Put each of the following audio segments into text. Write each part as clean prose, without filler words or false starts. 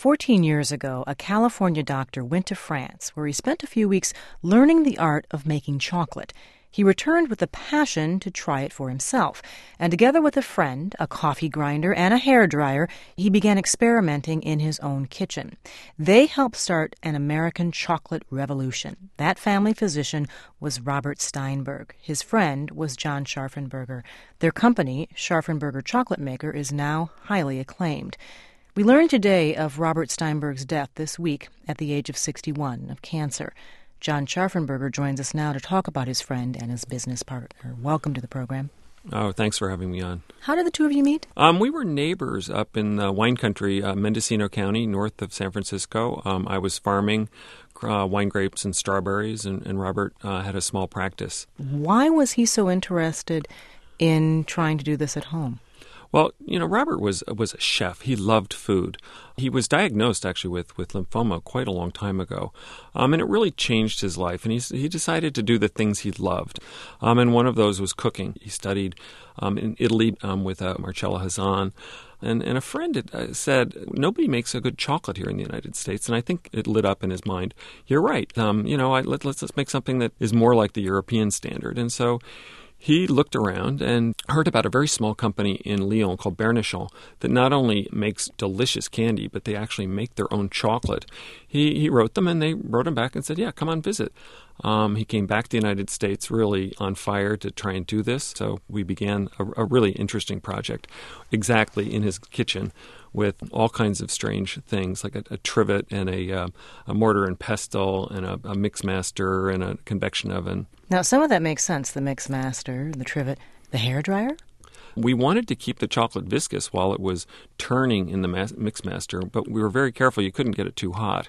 14 years ago, a California doctor went to France, where he spent a few weeks learning the art of making chocolate. He returned with a passion to try it for himself, and together with a friend, a coffee grinder, and a hairdryer, he began experimenting in his own kitchen. They helped start an American chocolate revolution. That family physician was Robert Steinberg. His friend was John Scharfenberger. Their company, Scharfenberger Chocolate Maker, is now highly acclaimed. We learned today of Robert Steinberg's death this week at the age of 61 of cancer. John Scharfenberger joins us now to talk about his friend and his business partner. Welcome to the program. Oh, thanks for having me on. How did the two of you meet? We were neighbors up in the wine country, Mendocino County, north of San Francisco. I was farming wine grapes and strawberries, and Robert had a small practice. Why was he so interested in trying to do this at home? Well, Robert was a chef. He loved food. He was diagnosed, actually, with lymphoma quite a long time ago, and it really changed his life. And he decided to do the things he loved, and one of those was cooking. He studied in Italy with Marcella Hazan, and a friend had said, nobody makes a good chocolate here in the United States, and I think it lit up in his mind. You're right. Let's make something that is more like the European standard. And so he looked around and heard about a very small company in Lyon called Bernichon that not only makes delicious candy, but they actually make their own chocolate. He wrote them, and they wrote him back and said, yeah, come on, visit. He came back to the United States really on fire to try and do this. So we began a really interesting project exactly in his kitchen with all kinds of strange things like a trivet and a mortar and pestle and a mix master and a convection oven. Now, some of that makes sense, the mix master, the trivet, the hairdryer? We wanted to keep the chocolate viscous while it was turning in the mix master, but we were very careful. You couldn't get it too hot.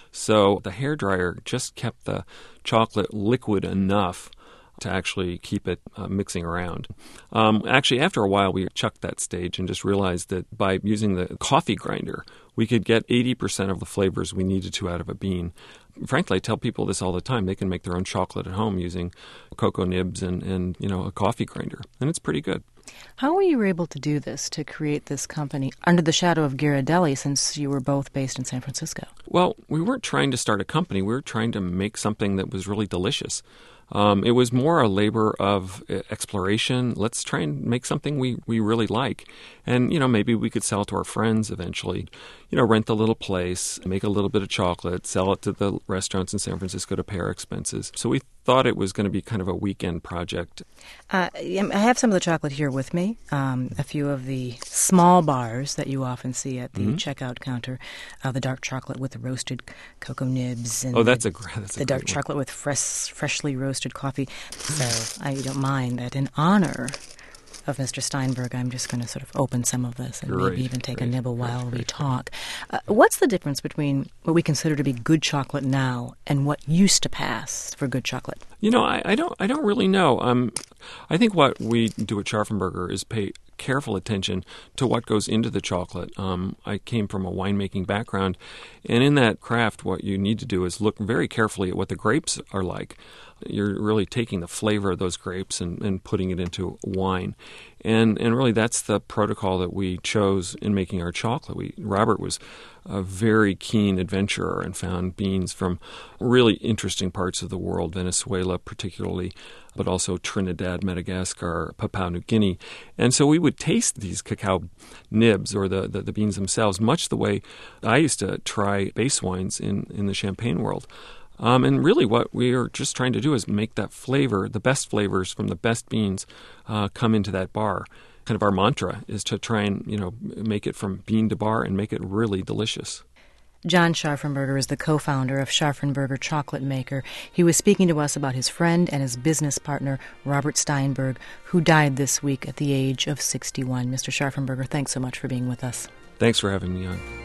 So the hairdryer just kept the chocolate liquid enough to actually keep it mixing around. Actually, after a while, we chucked that stage and just realized that by using the coffee grinder, we could get 80% of the flavors we needed to out of a bean. Frankly, I tell people this all the time. They can make their own chocolate at home using cocoa nibs and a coffee grinder, and it's pretty good. How were you able to do this, to create this company under the shadow of Ghirardelli, since you were both based in San Francisco? Well, we weren't trying to start a company. We were trying to make something that was really delicious. It was more a labor of exploration. Let's try and make something we really like. And, maybe we could sell it to our friends eventually. Rent a little place, make a little bit of chocolate, sell it to the restaurants in San Francisco to pay our expenses. So we thought it was going to be kind of a weekend project. I have some of the chocolate here with me, a few of the small bars that you often see at the checkout counter, the dark chocolate with the roasted cocoa nibs. And that's a the dark chocolate with freshly roasted coffee. So I don't mind that. In honor of Mr. Steinberg, I'm just going to sort of open some of this and maybe even take a nibble while we talk. What's the difference between what we consider to be good chocolate now and what used to pass for good chocolate? I don't really know. I think what we do at Scharfenberger is pay careful attention to what goes into the chocolate. I came from a winemaking background, and in that craft, what you need to do is look very carefully at what the grapes are like. You're really taking the flavor of those grapes and putting it into wine. And really that's the protocol that we chose in making our chocolate. Robert was a very keen adventurer and found beans from really interesting parts of the world, Venezuela particularly, but also Trinidad, Madagascar, Papua New Guinea. And so we would taste these cacao nibs or the beans themselves, much the way I used to try base wines in the champagne world. And really what we are just trying to do is make that flavor, the best flavors from the best beans, come into that bar. Kind of our mantra is to try and, make it from bean to bar and make it really delicious. John Scharfenberger is the co-founder of Scharfenberger Chocolate Maker. He was speaking to us about his friend and his business partner, Robert Steinberg, who died this week at the age of 61. Mr. Scharfenberger, thanks so much for being with us. Thanks for having me on.